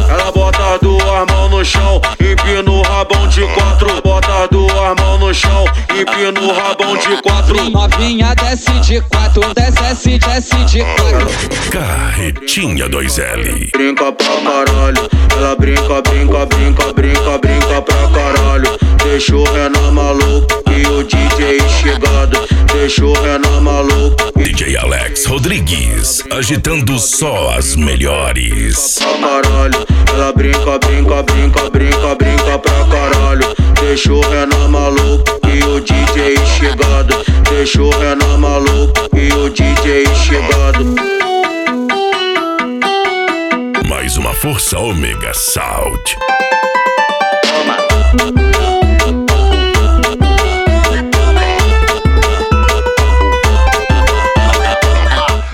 Ela bota as duas mãos no chão, empina o rabão de quatro. Bota as duas mãos no chão, empina o rabão de quatro. Novinha desce de quatro, desce de quatro. Carretinha 2L. Brinca pra caralho, ela brinca pra caralho. Deixou o Renan maluco e o DJ chegado. Deixou o Renan maluco. DJ Alex Rodrigues, agitando só as melhores. Pra caralho, ela brinca pra caralho. Deixou o Renan maluco e o DJ chegado. Deixou o Renan maluco e o DJ chegado. Mais uma força Ômega Sound. Toma.